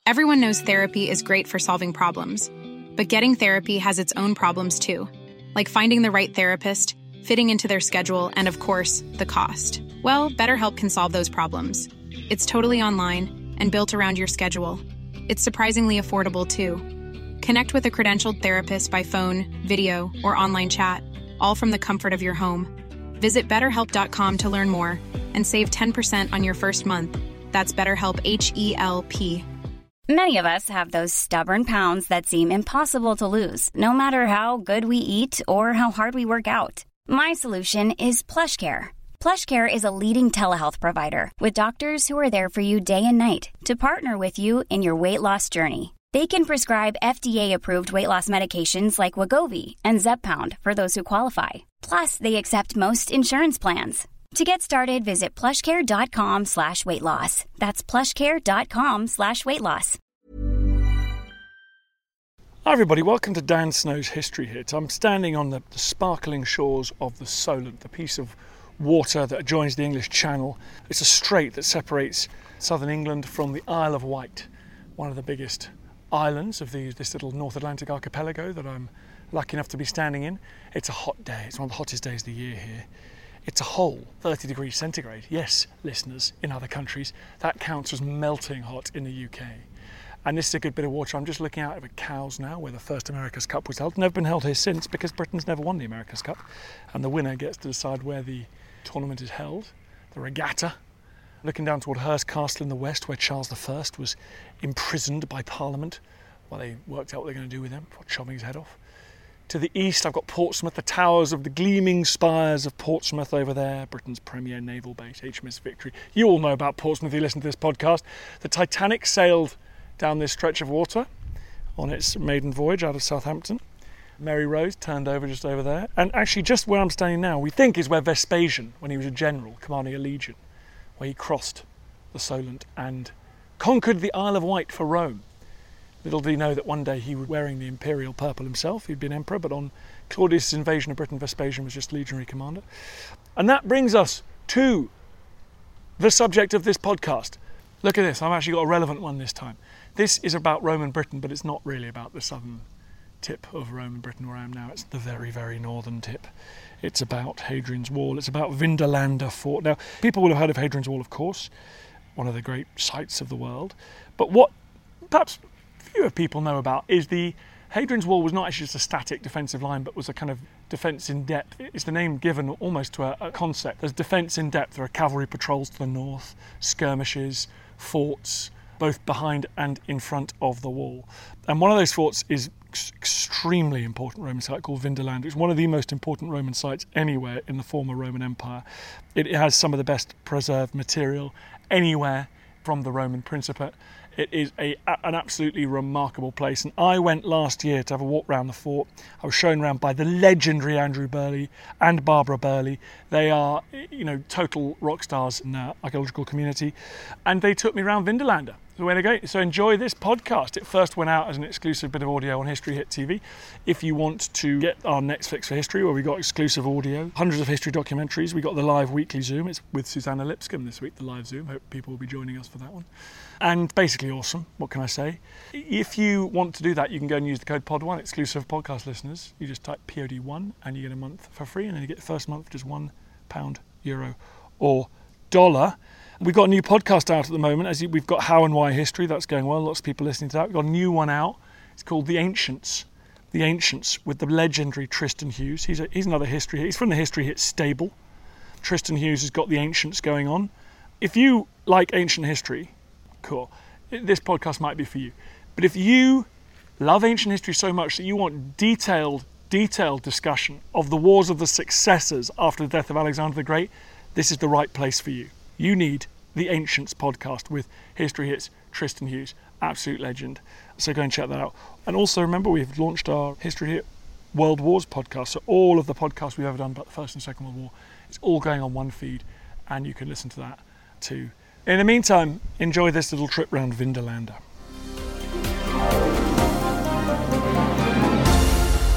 Everyone knows therapy is great for solving problems, but getting therapy has its own problems too, like finding the right therapist, fitting into their schedule, and of course, the cost. Well, BetterHelp can solve those problems. It's totally online and built around your schedule. It's surprisingly affordable too. Connect with a credentialed therapist by phone, video, or online chat, all from the comfort of your home. Visit BetterHelp.com to learn more and save 10% on your first month. That's BetterHelp, H-E-L-P. Many of us have those stubborn pounds that seem impossible to lose, no matter how good we eat or how hard we work out. My solution is PlushCare. PlushCare is a leading telehealth provider with doctors who are there for you day and night to partner with you in your weight loss journey. They can prescribe FDA-approved weight loss medications like Wegovy and Zepbound for those who qualify. Plus, they accept most insurance plans. To get started, visit plushcare.com/weightloss. That's plushcare.com/weightloss. Hi everybody, welcome to Dan Snow's History Hit. I'm standing on the sparkling shores of the Solent, the piece of water that adjoins the English Channel. It's a strait that separates southern England from the Isle of Wight, one of the biggest islands of this little North Atlantic archipelago that I'm lucky enough to be standing in. It's a hot day, it's one of the hottest days of the year here. It's a whole 30 degrees centigrade. Yes, listeners, in other countries, that counts as melting hot in the UK. And this is a good bit of water. I'm just looking out over Cowes now, where the first America's Cup was held. Never been held here since, because Britain's never won the America's Cup. And the winner gets to decide where the tournament is held, the regatta. Looking down toward Hurst Castle in the west, where Charles I was imprisoned by Parliament while they worked out what they're going to do with him, before chopping his head off. To the east, I've got Portsmouth, the towers of the gleaming spires of Portsmouth over there, Britain's premier naval base, HMS Victory. You all know about Portsmouth if you listen to this podcast. The Titanic sailed down this stretch of water on its maiden voyage out of Southampton. Mary Rose turned over just over there. And actually, just where I'm standing now, we think is where Vespasian, when he was a general commanding a legion, where he crossed the Solent and conquered the Isle of Wight for Rome. Little did he know that one day he was wearing the imperial purple himself. He'd been emperor, but on Claudius' invasion of Britain, Vespasian was just legionary commander. And that brings us to the subject of this podcast. Look at this, I've actually got a relevant one this time. This is about Roman Britain, but it's not really about the southern tip of Roman Britain where I am now. It's the very, very northern tip. It's about Hadrian's Wall. It's about Vindolanda Fort. Now, people will have heard of Hadrian's Wall, of course, one of the great sites of the world. But what perhaps fewer people know about is the Hadrian's Wall was not actually just a static defensive line, but was a kind of defence in depth. It's the name given almost to a concept. There's defence in depth. There are cavalry patrols to the north, skirmishes, forts, both behind and in front of the wall. And one of those forts is extremely important Roman site called Vindolanda. It's one of the most important Roman sites anywhere in the former Roman Empire. It has some of the best preserved material anywhere from the Roman Principate. It is an absolutely remarkable place, and I went last year to have a walk around the fort. I was shown around by the legendary Andrew Burley and Barbara Burley. They are, total rock stars in the archaeological community, and they took me around Vindolanda. So where to go? So enjoy this podcast. It first went out as an exclusive bit of audio on History Hit TV. If you want to get our next fix for history, where we got exclusive audio, hundreds of history documentaries, we got the live weekly Zoom. It's with Susanna Lipscomb this week, the live Zoom. Hope people will be joining us for that one. And basically awesome. What can I say? If you want to do that, you can go and use the code POD1, exclusive podcast listeners. You just type POD1 and you get a month for free, and then you get the first month for just £1, euro, or dollar. We've got a new podcast out at the moment. We've got How and Why History. That's going well. Lots of people listening to that. We've got a new one out. It's called The Ancients. The Ancients, with the legendary Tristan Hughes. He's another history hit. He's from the History Hit stable. Tristan Hughes has got The Ancients going on. If you like ancient history, cool. This podcast might be for you. But if you love ancient history so much that you want detailed discussion of the wars of the successors after the death of Alexander the Great, this is the right place for you. You need the Ancients podcast with History Hits Tristan Hughes, absolute legend. So go and check that out. And also remember, we've launched our History Hit World Wars podcast. So all of the podcasts we've ever done about the First and Second World War, it's all going on one feed, and you can listen to that too. In the meantime, enjoy this little trip round Vindolanda.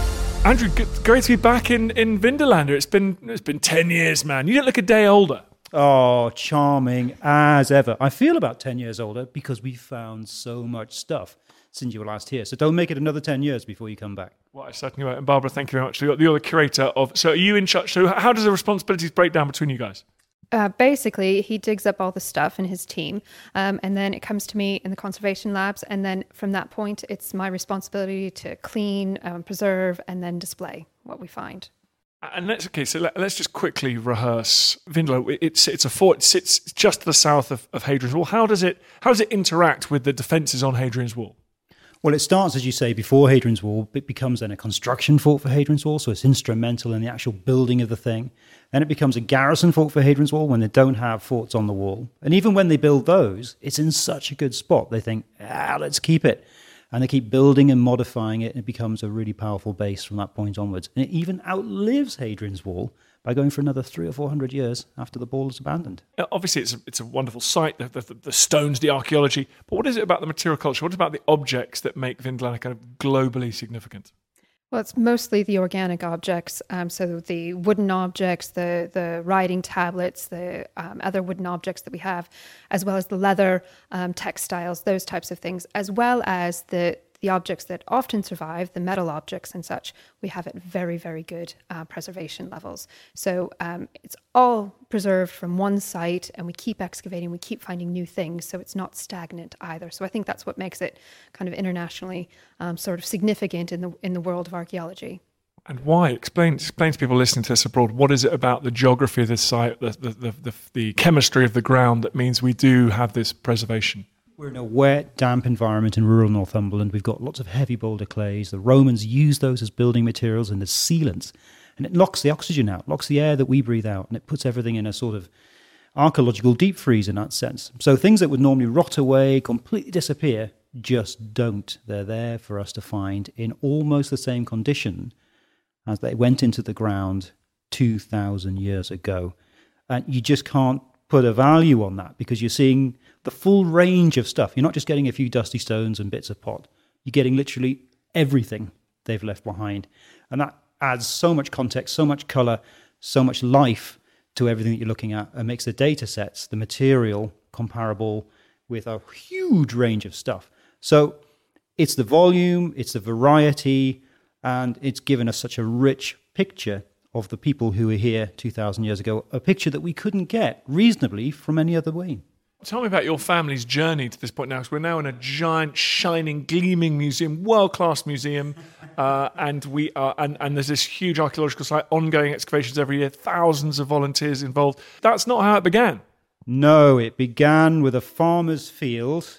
Andrew, great to be back in Vindolanda. It's been 10 years, man. You don't look a day older. Oh, charming as ever. I feel about 10 years older because we found so much stuff since you were last here. So don't make it another 10 years before you come back. Well, I certainly won't. And Barbara, thank you very much. So you're the curator of... So are you in charge? So how does the responsibilities break down between you guys? Basically, he digs up all the stuff in his team, and then it comes to me in the conservation labs. And then from that point, it's my responsibility to clean, preserve, and then display what we find. And let's just quickly rehearse Vindlo. It's a fort. It sits just to the south of Hadrian's Wall. How does it interact with the defences on Hadrian's Wall? Well, it starts, as you say, before Hadrian's Wall. It becomes then a construction fort for Hadrian's Wall, so it's instrumental in the actual building of the thing. Then it becomes a garrison fort for Hadrian's Wall when they don't have forts on the wall. And even when they build those, it's in such a good spot. They think, let's keep it. And they keep building and modifying it, and it becomes a really powerful base from that point onwards. And it even outlives Hadrian's Wall by going for another 300 or 400 years after the wall is abandoned. Obviously, it's a wonderful site, the stones, the archaeology. But what is it about the material culture? What about the objects that make Vindlanda kind of globally significant? Well, it's mostly the organic objects. So the wooden objects, the writing tablets, the other wooden objects that we have, as well as the leather, textiles, those types of things, as well as the objects that often survive, the metal objects and such, we have at very, very good preservation levels. So it's all preserved from one site, and we keep excavating, we keep finding new things, so it's not stagnant either. So I think that's what makes it kind of internationally sort of significant in the world of archaeology. And why? Explain to people listening to us abroad, what is it about the geography of this site, the chemistry of the ground that means we do have this preservation? We're in a wet, damp environment in rural Northumberland. We've got lots of heavy boulder clays. The Romans used those as building materials and as sealants. And it locks the oxygen out, locks the air that we breathe out, and it puts everything in a sort of archaeological deep freeze in that sense. So things that would normally rot away, completely disappear, just don't. They're there for us to find in almost the same condition as they went into the ground 2,000 years ago. And you just can't put a value on that because you're seeing the full range of stuff. You're not just getting a few dusty stones and bits of pot. You're getting literally everything they've left behind. And that adds so much context, so much colour, so much life to everything that you're looking at, and makes the data sets, the material, comparable with a huge range of stuff. So it's the volume, it's the variety, and it's given us such a rich picture of the people who were here 2,000 years ago, a picture that we couldn't get reasonably from any other way. Tell me about your family's journey to this point now, because we're now in a giant, shining, gleaming museum, world-class museum, and there's this huge archaeological site, ongoing excavations every year, thousands of volunteers involved. That's not how it began. No, it began with a farmer's field,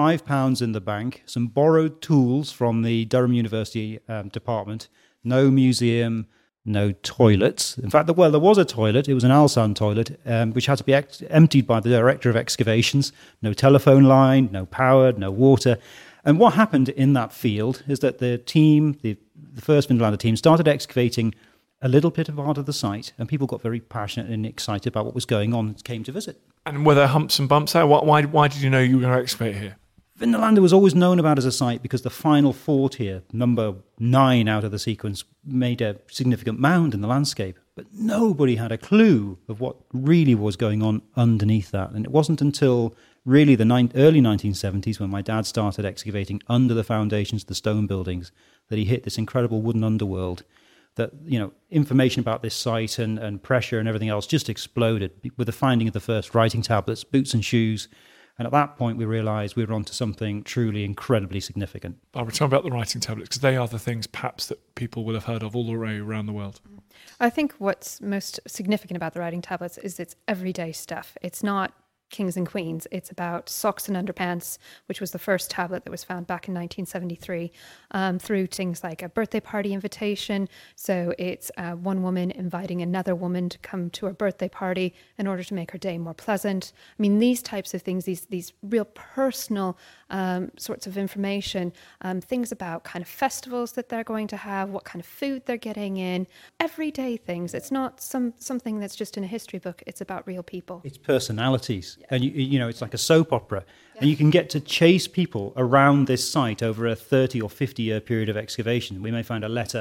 £5 in the bank, some borrowed tools from the Durham University department, no museum, no toilets. In fact, there was a toilet. It was an Alsan toilet, which had to be emptied by the director of excavations. No telephone line, no power, no water. And what happened in that field is that the team, the first Vindlanda team, started excavating a little bit of part of the site, and people got very passionate and excited about what was going on and came to visit. And were there humps and bumps there? Why did you know you were going to excavate here? Vindlanda was always known about as a site because the final fort here, number 9 out of the sequence, made a significant mound in the landscape. But nobody had a clue of what really was going on underneath that. And it wasn't until really the early 1970s when my dad started excavating under the foundations of the stone buildings that he hit this incredible wooden underworld that, information about this site and pressure and everything else just exploded with the finding of the first writing tablets, boots and shoes. And at that point, we realised we were onto something truly incredibly significant. Barbara, tell me about the writing tablets, because they are the things perhaps that people will have heard of all the way around the world. I think what's most significant about the writing tablets is it's everyday stuff. It's not kings and queens. It's about socks and underpants, which was the first tablet that was found back in 1973, through things like a birthday party invitation. So it's one woman inviting another woman to come to her birthday party in order to make her day more pleasant. I mean, these types of things, these real personal sorts of information, things about kind of festivals that they're going to have, what kind of food they're getting in, everyday things. It's not something that's just in a history book. It's about real people. It's personalities. Yeah. And, it's like a soap opera. Yeah. And you can get to chase people around this site over a 30 or 50-year period of excavation. We may find a letter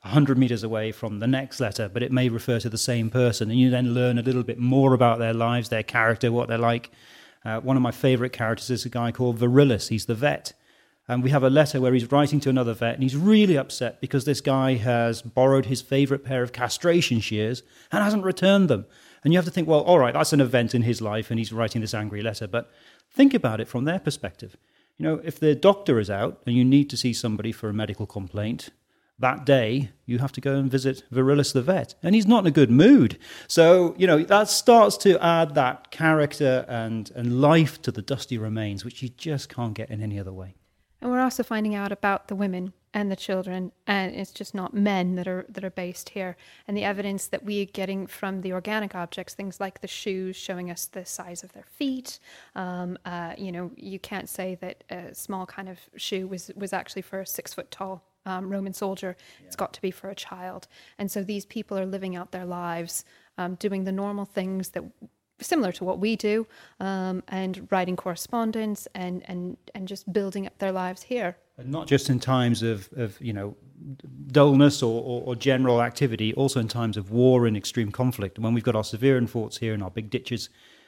100 meters away from the next letter, but it may refer to the same person. And you then learn a little bit more about their lives, their character, what they're like. One of my favorite characters is a guy called Virilus. He's the vet. And we have a letter where he's writing to another vet, and he's really upset because this guy has borrowed his favorite pair of castration shears and hasn't returned them. And you have to think, well, all right, that's an event in his life, and he's writing this angry letter. But think about it from their perspective. You know, if the doctor is out and you need to see somebody for a medical complaint, that day you have to go and visit Virilus the vet, and he's not in a good mood. So, you know, that starts to add that character and life to the dusty remains, which you just can't get in any other way. And we're also finding out about the women and the children, and it's just not men that are based here. And the evidence that we're getting from the organic objects, things like the shoes showing us the size of their feet. You know, you can't say that a small kind of shoe was actually for a 6 foot tall Roman soldier. Yeah. It's got to be for a child. And so these people are living out their lives, doing the normal things that similar to what we do, and writing correspondence and just building up their lives here. And not just in times of you know, dullness or general activity, also in times of war and extreme conflict. And when we've got our Severan forts here and our big ditches,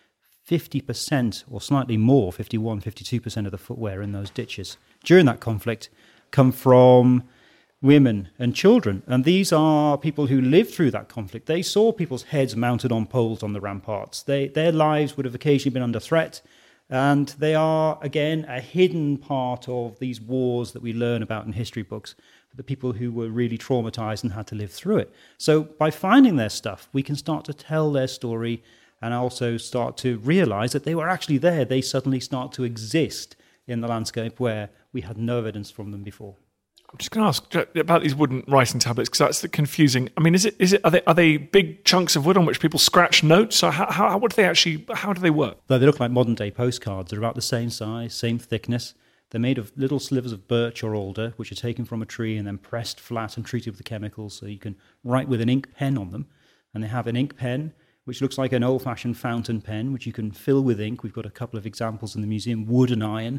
50% or slightly more, 51, 52% of the footwear in those ditches during that conflict come from women and children. And these are people who lived through that conflict. They saw people's heads mounted on poles on the ramparts. Their lives would have occasionally been under threat. And they are, again, a hidden part of these wars that we learn about in history books for the people who were really traumatized and had to live through it. So by finding their stuff, we can start to tell their story and also start to realize that they were actually there. They suddenly start to exist in the landscape where we had no evidence from them before. I'm just going to ask about these wooden writing tablets, because that's confusing. I mean, are they big chunks of wood on which people scratch notes? Or how do they work? They look like modern day postcards. They're about the same size, same thickness. They're made of little slivers of birch or alder, which are taken from a tree and then pressed flat and treated with the chemicals so you can write with an ink pen on them. And they have an ink pen, which looks like an old-fashioned fountain pen, which you can fill with ink. We've got a couple of examples in the museum, wood and iron.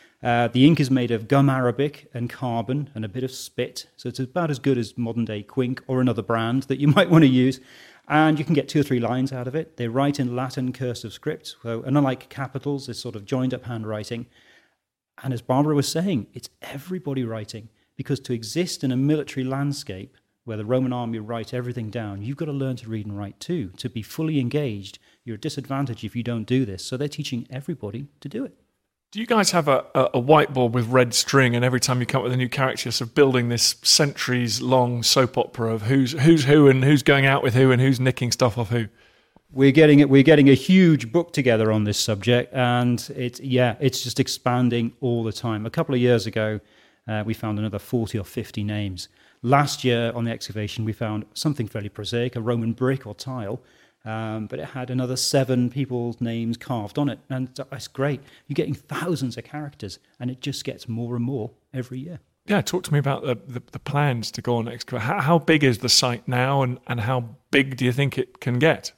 The ink is made of gum arabic and carbon and a bit of spit, so it's about as good as modern-day Quink or another brand that you might want to use. And you can get 2 or 3 lines out of it. They write in Latin cursive script, so, and unlike capitals, it's sort of joined-up handwriting. And as Barbara was saying, it's everybody writing, because to exist in a military landscape where the Roman army write everything down, you've got to learn to read and write too. To be fully engaged, you're at a disadvantage if you don't do this. So they're teaching everybody to do it. Do you guys have a whiteboard with red string, and every time you come up with a new character, you're sort of building this centuries-long soap opera of who's who and who's going out with who and who's nicking stuff off who? We're getting a huge book together on this subject, and it's just expanding all the time. A couple of years ago, we found another 40 or 50 names. Last year on the excavation, we found something fairly prosaic, a Roman brick or tile, but it had another 7 people's names carved on it, and that's great. You're getting thousands of characters, and it just gets more and more every year. Yeah, talk to me about the plans to go on excavate. How big is the site now, and how big do you think it can get?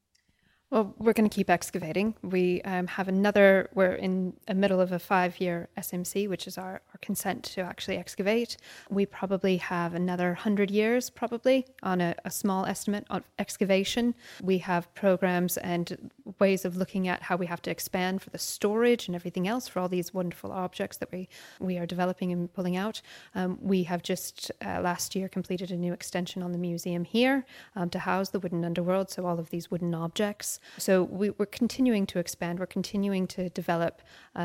Well, we're going to keep excavating. We we're in the middle of a 5-year SMC, which is our consent to actually excavate. We probably have another 100 years, probably, on a small estimate of excavation. We have programs and ways of looking at how we have to expand for the storage and everything else for all these wonderful objects that we are developing and pulling out. We have just last year completed a new extension on the museum here to house the wooden underworld, so all of these wooden objects. So we're continuing to expand. We're continuing to develop.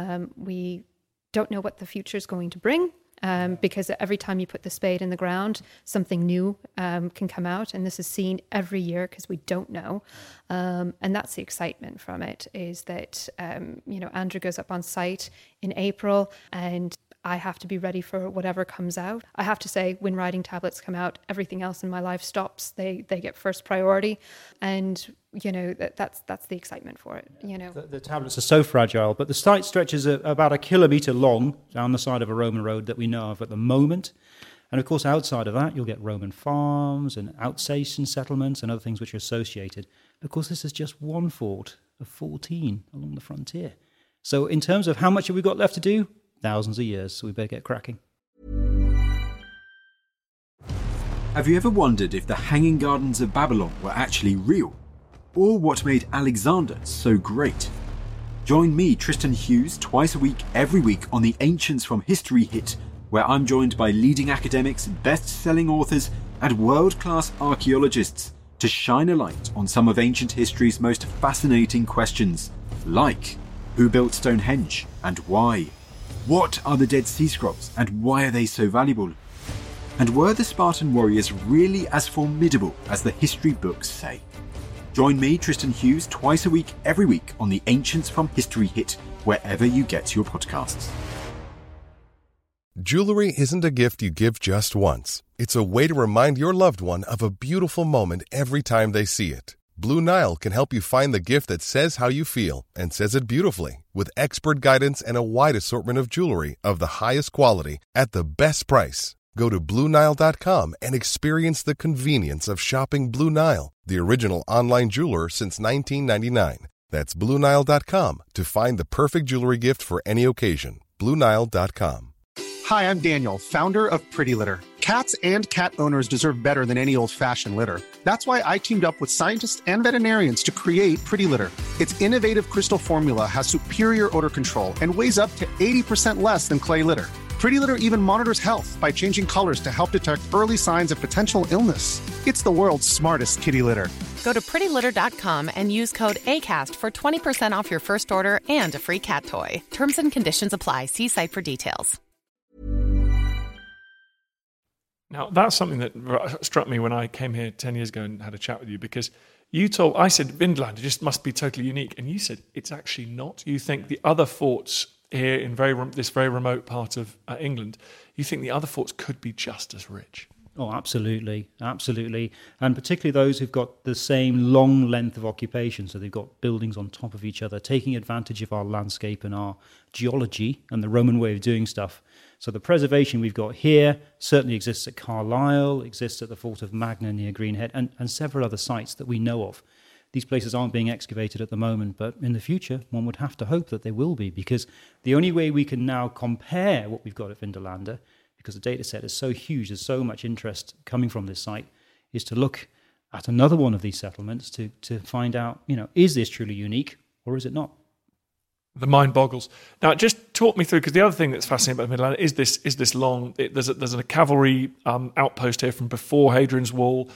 We don't know what the future is going to bring, because every time you put the spade in the ground, something new can come out. And this is seen every year because we don't know. And that's the excitement from it, is that, Andrew goes up on site in April, and I have to be ready for whatever comes out. I have to say, when writing tablets come out, everything else in my life stops. They get first priority. And, that's the excitement for it, The tablets are so fragile, but the site stretches about 1 kilometre long down the side of a Roman road that we know of at the moment. And of course, outside of that, you'll get Roman farms and outstation settlements and other things which are associated. Of course, this is just one fort of 14 along the frontier. So in terms of how much have we got left to do? Thousands of years, so we better get cracking. Have you ever wondered if the Hanging Gardens of Babylon were actually real? Or what made Alexander so great? Join me, Tristan Hughes, twice a week, every week on the Ancients from History Hit, where I'm joined by leading academics, best-selling authors, and world-class archaeologists to shine a light on some of ancient history's most fascinating questions, like who built Stonehenge and why? What are the Dead Sea Scrolls and why are they so valuable? And were the Spartan warriors really as formidable as the history books say? Join me, Tristan Hughes, twice a week, every week on the Ancients from History Hit, wherever you get your podcasts. Jewelry isn't a gift you give just once. It's a way to remind your loved one of a beautiful moment every time they see it. Blue Nile can help you find the gift that says how you feel and says it beautifully, with expert guidance and a wide assortment of jewelry of the highest quality at the best price. Go to BlueNile.com and experience the convenience of shopping Blue Nile, the original online jeweler since 1999. That's BlueNile.com to find the perfect jewelry gift for any occasion. BlueNile.com. Hi, I'm Daniel, founder of Pretty Litter. Cats and cat owners deserve better than any old-fashioned litter. That's why I teamed up with scientists and veterinarians to create Pretty Litter. Its innovative crystal formula has superior odor control and weighs up to 80% less than clay litter. Pretty Litter even monitors health by changing colors to help detect early signs of potential illness. It's the world's smartest kitty litter. Go to prettylitter.com and use code ACAST for 20% off your first order and a free cat toy. Terms and conditions apply. See site for details. Now, that's something that struck me when I came here 10 years ago and had a chat with you, because I said Vindeland just must be totally unique, and you said it's actually not. You think the other forts here in this very remote part of England, you think the other forts could be just as rich? Oh, absolutely, absolutely. And particularly those who've got the same long length of occupation, so they've got buildings on top of each other, taking advantage of our landscape and our geology and the Roman way of doing stuff. So the preservation we've got here certainly exists at Carlisle, exists at the Fort of Magna near Greenhead, and several other sites that we know of. These places aren't being excavated at the moment, but in the future, one would have to hope that they will be, because the only way we can now compare what we've got at Vindolanda, because the data set is so huge, there's so much interest coming from this site, is to look at another one of these settlements to find out, is this truly unique or is it not? The mind boggles. Now, just talk me through, because the other thing that's fascinating about Vindolanda is this long. There's a cavalry outpost here from before Hadrian's Wall.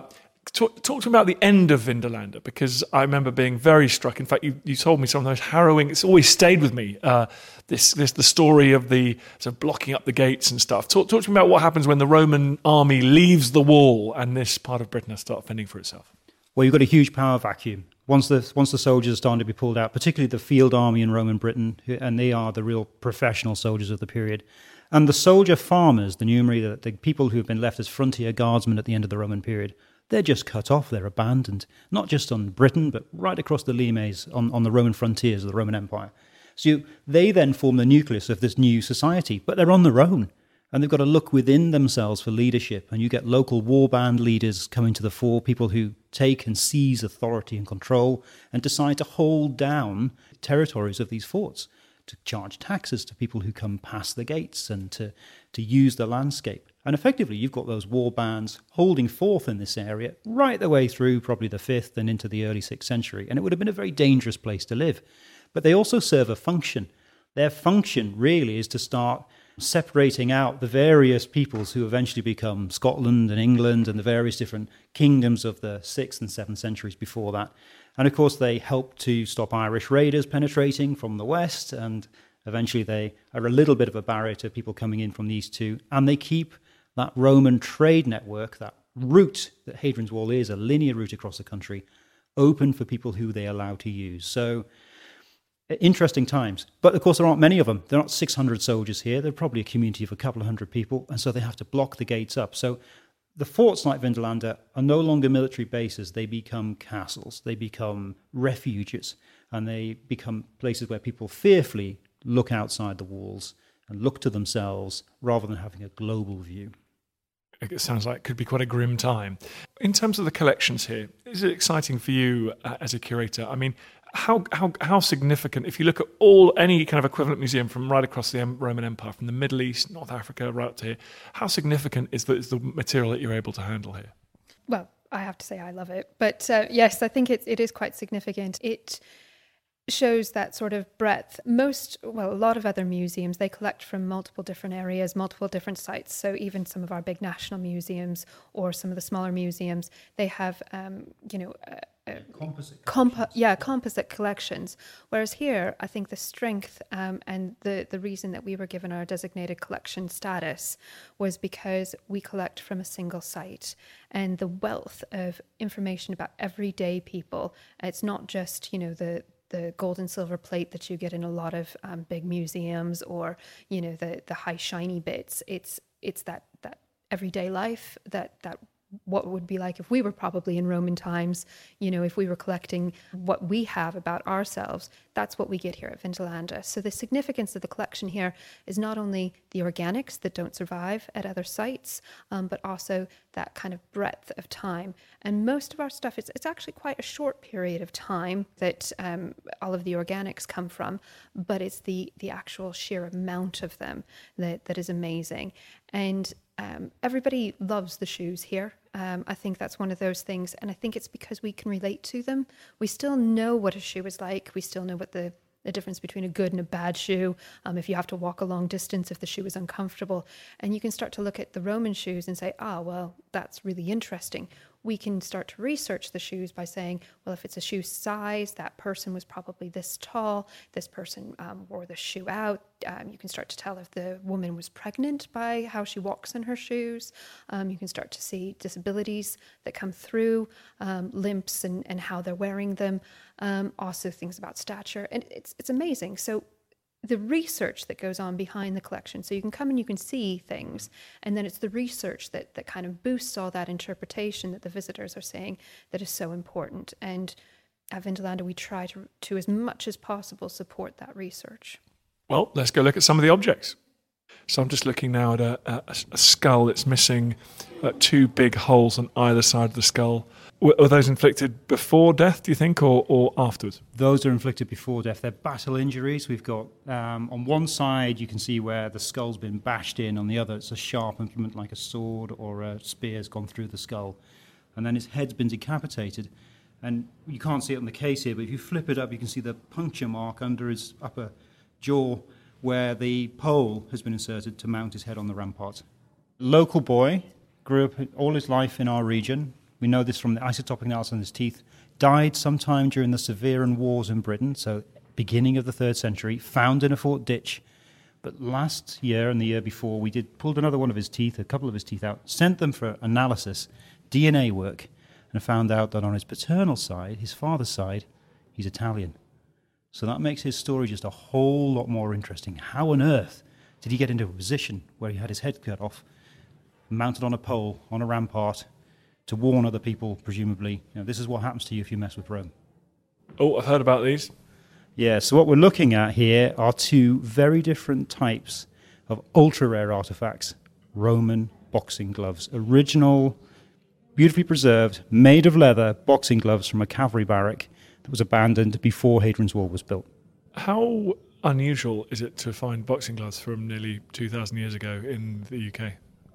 Talk to me about the end of Vindolanda, because I remember being very struck. In fact, you told me some of those harrowing. It's always stayed with me. The story of the sort of blocking up the gates and stuff. Talk to me about what happens when the Roman army leaves the wall and this part of Britain has to start fending for itself. Well, you've got a huge power vacuum. Once the soldiers are starting to be pulled out, particularly the field army in Roman Britain, and they are the real professional soldiers of the period, and the soldier farmers, the numeri, the people who have been left as frontier guardsmen at the end of the Roman period, they're just cut off, they're abandoned, not just on Britain, but right across the limes on the Roman frontiers of the Roman Empire. So they then form the nucleus of this new society, but they're on their own. And they've got to look within themselves for leadership. And you get local warband leaders coming to the fore, people who take and seize authority and control and decide to hold down territories of these forts, to charge taxes to people who come past the gates and to use the landscape. And effectively, you've got those war bands holding forth in this area right the way through probably the 5th and into the early 6th century. And it would have been a very dangerous place to live. But they also serve a function. Their function really is to start separating out the various peoples who eventually become Scotland and England and the various different kingdoms of the 6th and 7th centuries before that. And of course, they help to stop Irish raiders penetrating from the west, and eventually they are a little bit of a barrier to people coming in from the east too. And they keep that Roman trade network, that route that Hadrian's Wall is, a linear route across the country, open for people who they allow to use. So interesting times. But of course, there aren't many of them. There aren't 600 soldiers here. They're probably a community of a couple of hundred people. And so they have to block the gates up. So the forts like Vindolanda are no longer military bases. They become castles. They become refuges. And they become places where people fearfully look outside the walls and look to themselves rather than having a global view. It sounds like it could be quite a grim time. In terms of the collections here, is it exciting for you as a curator? I mean, How significant, if you look at any kind of equivalent museum from right across the Roman Empire, from the Middle East, North Africa, right up to here, how significant is the material that you're able to handle here? Well, I have to say I love it. But yes, I think it is quite significant. It shows that sort of breadth. A lot of other museums, they collect from multiple different areas, multiple different sites. So even some of our big national museums or some of the smaller museums, they have, composite collections. Whereas here, I think the strength and the reason that we were given our designated collection status was because we collect from a single site, and the wealth of information about everyday people. It's not just, the gold and silver plate that you get in a lot of big museums, or the high shiny bits. It's that everyday life that what it would be like if we were probably in Roman times, if we were collecting what we have about ourselves. That's what we get here at Vindolanda. So the significance of the collection here is not only the organics that don't survive at other sites, but also that kind of breadth of time. And most of our stuff, it's actually quite a short period of time that all of the organics come from, but it's the actual sheer amount of them that is amazing. And everybody loves the shoes here. I think that's one of those things. And I think it's because we can relate to them. We still know what a shoe is like. We still know what the difference between a good and a bad shoe. If you have to walk a long distance, if the shoe is uncomfortable. And you can start to look at the Roman shoes and say, well, that's really interesting. We can start to research the shoes by saying, well, if it's a shoe size, that person was probably this tall, this person wore the shoe out. You can start to tell if the woman was pregnant by how she walks in her shoes. You can start to see disabilities that come through, limps and how they're wearing them. Also things about stature. And it's amazing. So the research that goes on behind the collection. So you can come and you can see things, and then it's the research that kind of boosts all that interpretation that the visitors are saying that is so important. And at Vindolanda, we try to as much as possible support that research. Well, let's go look at some of the objects. So I'm just looking now at a skull that's missing two big holes on either side of the skull. Were those inflicted before death, do you think, or afterwards? Those are inflicted before death. They're battle injuries. We've got, on one side, you can see where the skull's been bashed in. On the other, it's a sharp implement like a sword or a spear's gone through the skull. And then his head's been decapitated. And you can't see it on the case here, but if you flip it up, you can see the puncture mark under his upper jaw where the pole has been inserted to mount his head on the rampart. Local boy, grew up all his life in our region. We know this from the isotopic analysis on his teeth. Died sometime during the Severan Wars in Britain, so beginning of the 3rd century, found in a fort ditch. But last year and the year before, we pulled another one of his teeth, a couple of his teeth out, sent them for analysis, DNA work, and found out that on his paternal side, his father's side, he's Italian. So that makes his story just a whole lot more interesting. How on earth did he get into a position where he had his head cut off, mounted on a pole, on a rampart, to warn other people, presumably, this is what happens to you if you mess with Rome. Oh, I've heard about these. Yeah, so what we're looking at here are two very different types of ultra-rare artifacts. Roman boxing gloves. Original, beautifully preserved, made of leather boxing gloves from a cavalry barrack that was abandoned before Hadrian's Wall was built. How unusual is it to find boxing gloves from nearly 2,000 years ago in the UK?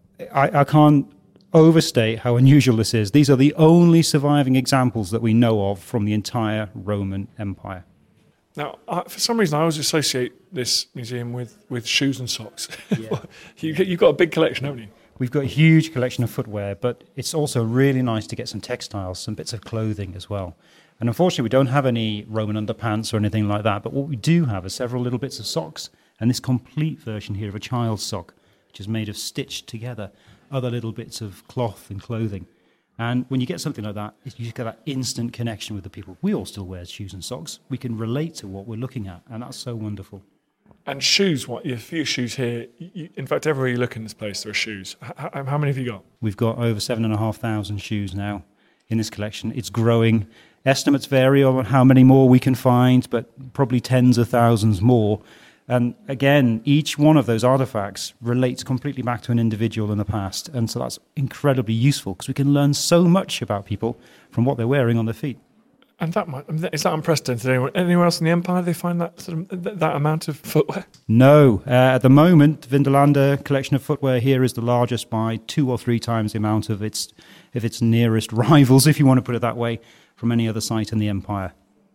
I can't overstate how unusual this is. These are the only surviving examples that we know of from the entire Roman Empire. Now, for some reason, I always associate this museum with shoes and socks. Yeah. You've got a big collection, haven't you? We've got a huge collection of footwear, but it's also really nice to get some textiles, some bits of clothing as well. And unfortunately, we don't have any Roman underpants or anything like that, but what we do have is several little bits of socks, and this complete version here of a child's sock, which is made of stitched together other little bits of cloth and clothing. And when you get something like that, you get that instant connection with the people. We all still wear shoes and socks. We can relate to what we're looking at, and that's so wonderful. And shoes, you have a few shoes here. In fact, everywhere you look in this place, there are shoes. How many have you got? We've got over 7,500 shoes now in this collection. It's growing. Estimates vary on how many more we can find, but probably tens of thousands more. And again, each one of those artifacts relates completely back to an individual in the past. And so that's incredibly useful because we can learn so much about people from what they're wearing on their feet. And is that unprecedented? Anywhere else in the empire they find that that amount of footwear? No. At the moment, Vindolanda collection of footwear here is the largest by 2 or 3 times the amount of its nearest rivals, if you want to put it that way, from any other site in the empire.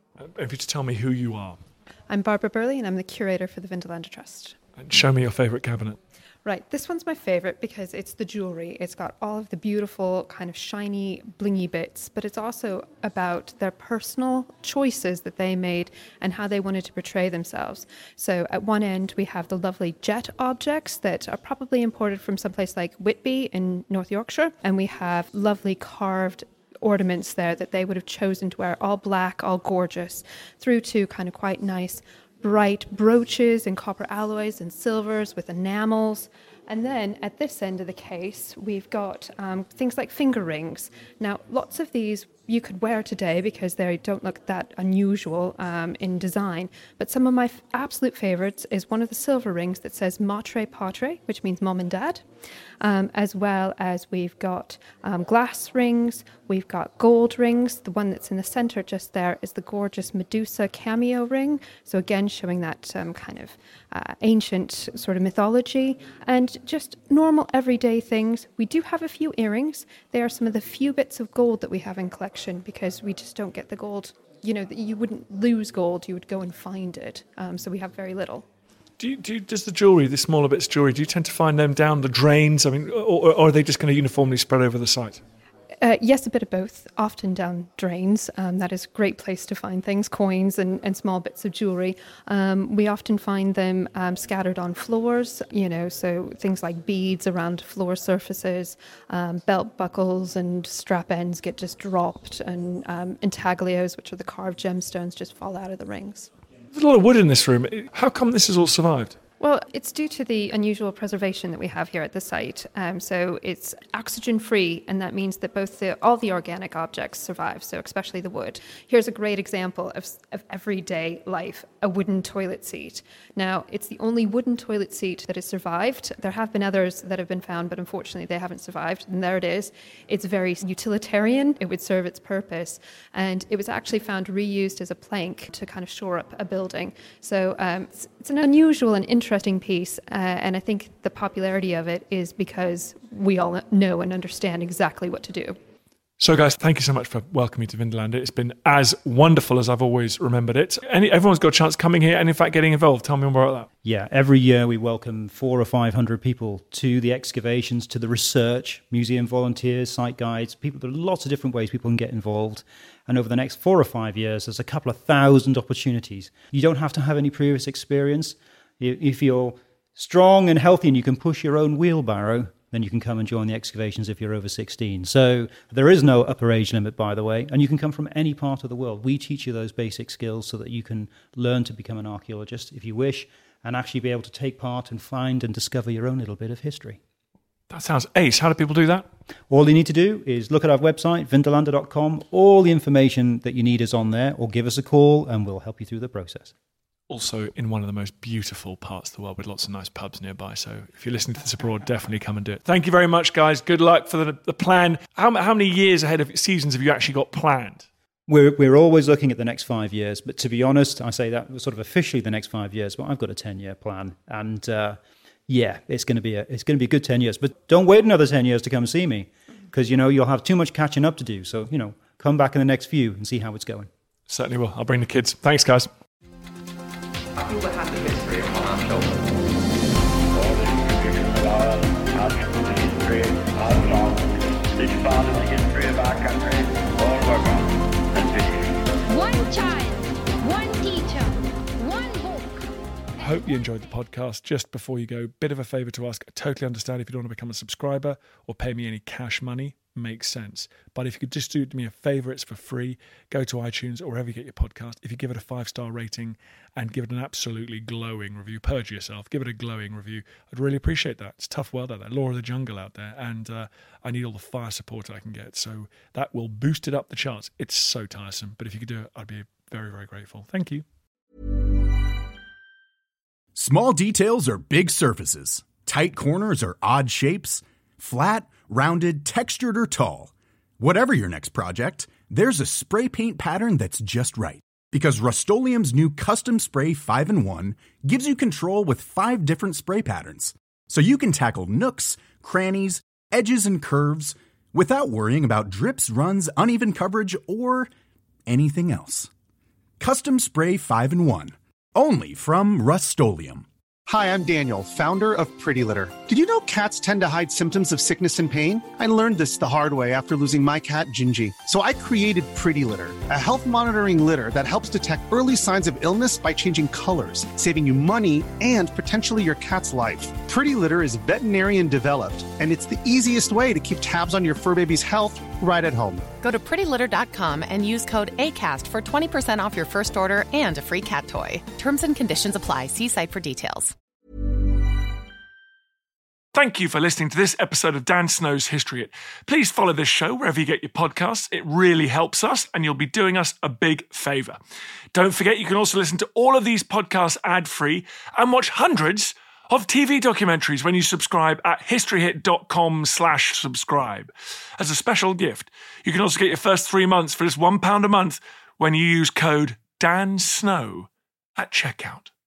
If you to tell me who you are. I'm Barbara Burley, and I'm the curator for the Vindolanda Trust. And show me your favourite cabinet. Right, this one's my favourite because it's the jewellery. It's got all of the beautiful kind of shiny, blingy bits, but it's also about their personal choices that they made and how they wanted to portray themselves. So at one end, we have the lovely jet objects that are probably imported from someplace like Whitby in North Yorkshire, and we have lovely carved ornaments there that they would have chosen to wear, all black, all gorgeous, through to kind of quite nice bright brooches in copper alloys and silvers with enamels. And then at this end of the case, we've got things like finger rings. Now, lots of these you could wear today because they don't look that unusual in design. But some of my absolute favorites is one of the silver rings that says Matre Patre, which means mom and dad, as well as we've got glass rings, we've got gold rings. The one that's in the center just there is the gorgeous Medusa cameo ring. So again, showing that kind of ancient sort of mythology, and just normal everyday things. We do have a few earrings. They are some of the few bits of gold that we have in collection because we just don't get the gold. You know, you wouldn't lose gold, you would go and find it. So we have very little. Does the jewellery, the smaller bits of jewellery, do you tend to find them down the drains? I mean, or are they just going to uniformly spread over the site? Yes, a bit of both, often down drains. That is a great place to find things, coins and small bits of jewellery. We often find them scattered on floors, so things like beads around floor surfaces, belt buckles and strap ends get just dropped, and intaglios, which are the carved gemstones, just fall out of the rings. There's a lot of wood in this room. How come this has all survived? Well, it's due to the unusual preservation that we have here at the site. So it's oxygen-free, and that means that all the organic objects survive, so especially the wood. Here's a great example of everyday life, a wooden toilet seat. Now, it's the only wooden toilet seat that has survived. There have been others that have been found, but unfortunately they haven't survived. And there it is. It's very utilitarian. It would serve its purpose. And it was actually found reused as a plank to kind of shore up a building. So it's an unusual and interesting piece, and I think the popularity of it is because we all know and understand exactly what to do. So guys, thank you so much for welcoming me to Vindolanda. It's been as wonderful as I've always remembered it. Everyone's got a chance coming here and in fact getting involved. Tell me more about that. Yeah, every year we welcome 400 or 500 people to the excavations, to the research, museum volunteers, site guides, people. There are lots of different ways people can get involved. And over the next 4 or 5 years, there's a couple of thousand opportunities. You don't have to have any previous experience. If you're strong and healthy and you can push your own wheelbarrow, then you can come and join the excavations if you're over 16. So there is no upper age limit, by the way, and you can come from any part of the world. We teach you those basic skills so that you can learn to become an archaeologist if you wish, and actually be able to take part and find and discover your own little bit of history. That sounds ace. How do people do that? All you need to do is look at our website, vindolanda.com. All the information that you need is on there, or give us a call and we'll help you through the process. Also in one of the most beautiful parts of the world with lots of nice pubs nearby. So if you're listening to this abroad, definitely come and do it. Thank you very much, guys. Good luck for the plan. How many years ahead of seasons have you actually got planned? We're always looking at the next 5 years. But to be honest, I say that sort of officially the next 5 years, but I've got a 10-year plan. And it's going to be a good 10 years. But don't wait another 10 years to come see me because, you'll have too much catching up to do. So, come back in the next few and see how it's going. Certainly will. I'll bring the kids. Thanks, guys. Have you ever had the history on our show? One child, one teacher, one book. I hope you enjoyed the podcast. Just before you go, bit of a favour to ask. I totally understand if you don't want to become a subscriber or pay me any cash money. Makes sense. But if you could just do me a favour, it's for free. Go to iTunes or wherever you get your podcast. If you give it a 5-star rating and give it an absolutely glowing review, purge yourself, give it a glowing review. I'd really appreciate that. It's a tough world out there, law of the jungle out there, and I need all the fire support I can get. So that will boost it up the charts. It's so tiresome. But if you could do it, I'd be very, very grateful. Thank you. Small details are big surfaces. Tight corners are odd shapes. Flat, rounded, textured, or tall. Whatever your next project, there's a spray paint pattern that's just right. Because Rust-Oleum's new Custom Spray 5-in-1 gives you control with 5 different spray patterns. So you can tackle nooks, crannies, edges, and curves without worrying about drips, runs, uneven coverage, or anything else. Custom Spray 5-in-1. Only from Rust-Oleum. Hi, I'm Daniel, founder of Pretty Litter. Did you know cats tend to hide symptoms of sickness and pain? I learned this the hard way after losing my cat, Gingy. So I created Pretty Litter, a health monitoring litter that helps detect early signs of illness by changing colors, saving you money and potentially your cat's life. Pretty Litter is veterinarian developed, and it's the easiest way to keep tabs on your fur baby's health right at home. Go to prettylitter.com and use code ACAST for 20% off your first order and a free cat toy. Terms and conditions apply. See site for details. Thank you for listening to this episode of Dan Snow's History Hit. Please follow this show wherever you get your podcasts. It really helps us, and you'll be doing us a big favour. Don't forget, you can also listen to all of these podcasts ad-free and watch hundreds of TV documentaries when you subscribe at historyhit.com/subscribe. As a special gift, you can also get your first 3 months for just £1 a month when you use code DANSNOW at checkout.